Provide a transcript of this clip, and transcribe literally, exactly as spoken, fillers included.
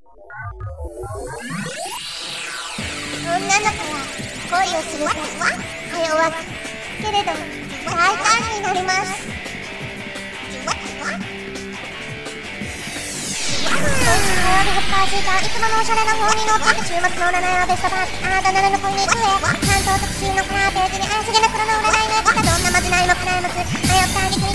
女の子は恋をすると弱くけれど大胆になります。火曜日フッカー時間いつものおしゃれな方に乗ってて週末の占いはベストパーツあなたならの恋に行くへ関東特集のカラーページに怪しげな黒の占いのやつがどんなまじないも叶えます。迷った挙句